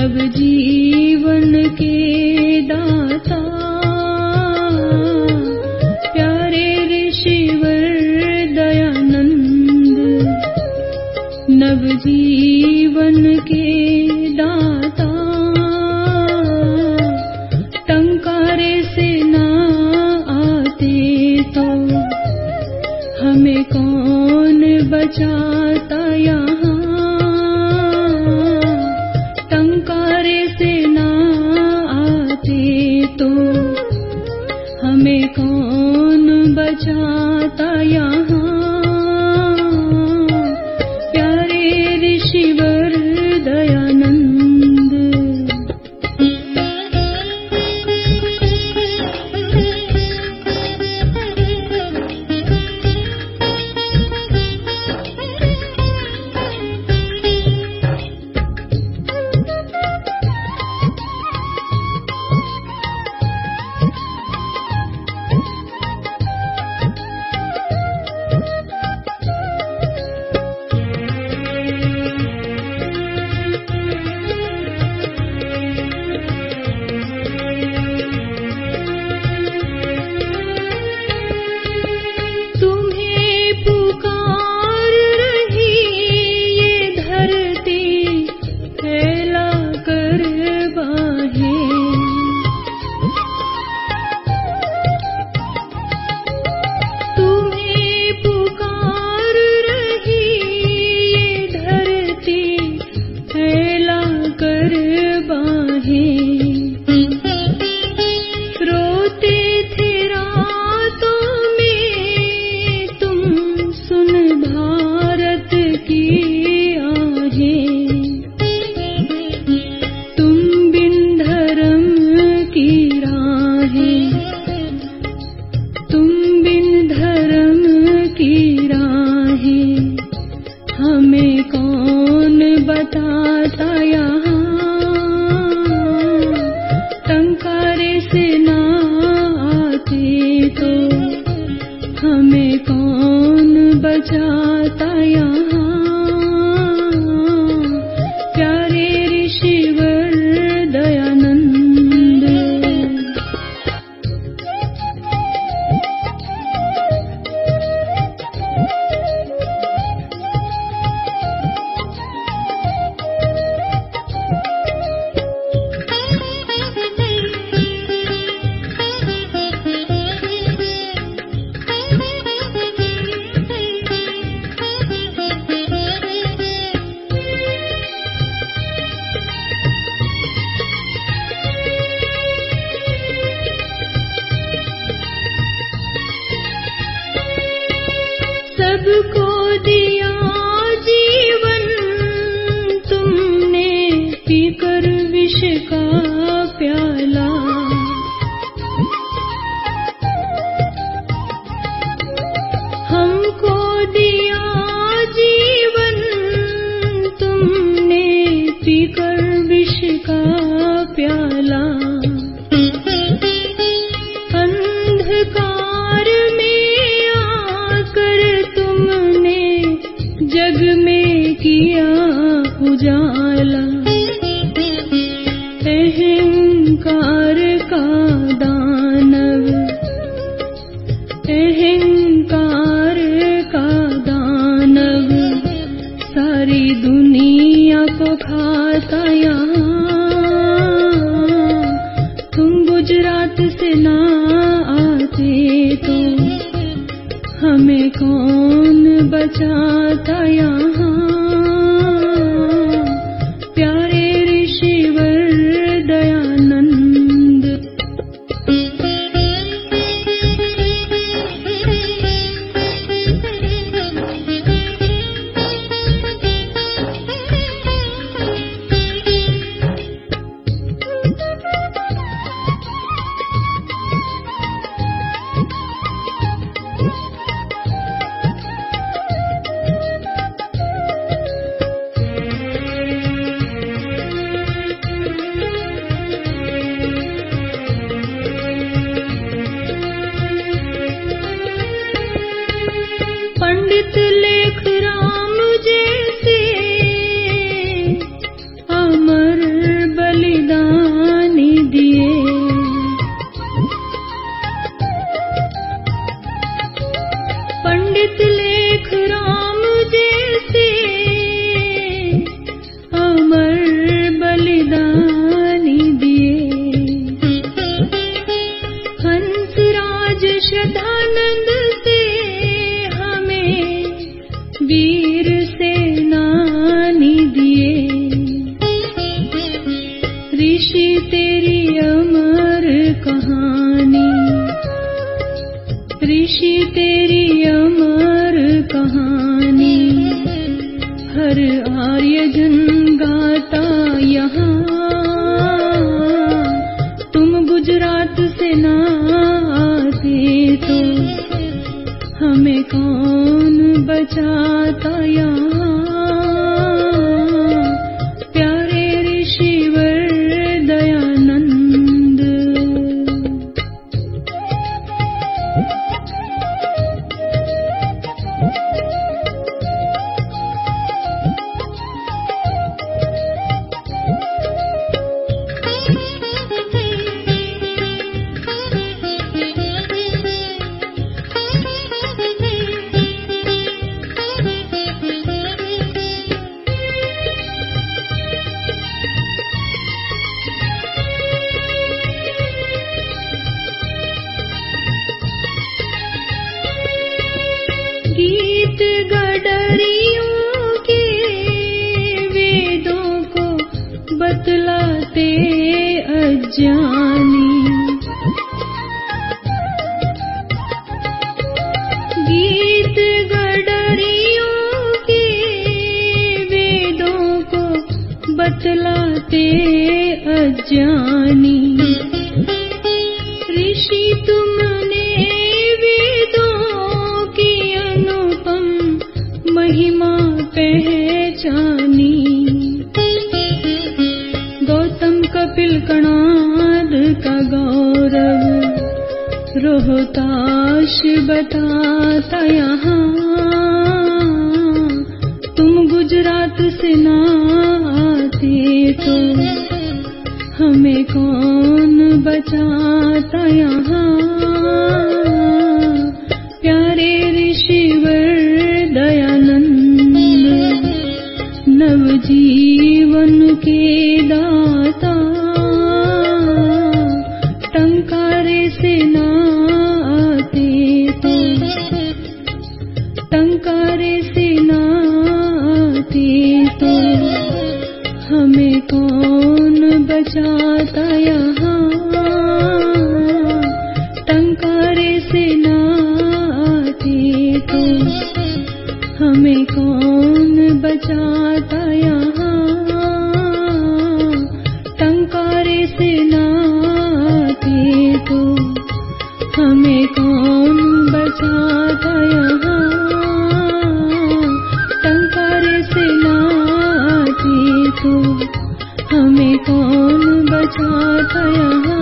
नवजीवन के दाता प्यारे ऋषिवर दयानंद, नवजीवन के दाता टंकारे से ना आते तो हमें कौन बचाता यहाँ। टंकारे से ना आते तो हमें कौन बचाता यहाँ। प्यारे ऋषिवर दयानंद, सबको दिया जीवन तुमने पीकर विष का प्याला। हमको दिया जीवन तुमने पीकर विष का प्याला। अंधकार में आकर तुमने जग में किया उजाला। अहंकार का दानव, अहंकार का दानव सारी दुनिया को खाता यहाँ। तुम गुजरात से ना आते तो हमें कौन बचाता यहाँ। प्यारे ऋषिवर दयानंद, श्रद्धानंद से हमें वीर सेनानी दिए। ऋषि तेरी अमर कहानी, ऋषि तेरी अमर कहानी, हर आर्य जन गाता यहाँ। तुम गुजरात से ना आते तो हमें कौन बचाता यहाँ। प्यारे ऋषिवर दयानंद। गीत गडरियों के वेदों को बतलाते अज्ञानी। गीत गडरियों के वेदों को बतलाते अज्ञानी। ऋषि तुमने महिमा पहचानी। गौतम कपिल कणाद का गौरव रोहताश बताता यहाँ। तुम गुजरात से ना आते तो हमें कौन बचाता यहाँ। प्यारे ऋषिवर दयानंद, नवजीवन के दाता। टंकारे से ना आते तो, टंकारे से ना आते तो हमें कौन बचाता यहाँ। टंकारे से ना आते तो हमें कौन बचाता यहाँ। टंकारे से ना आते तो हमें कौन बचाता यहाँ। टंकारे से ना आते तो हमें कौन बचाता यहाँ।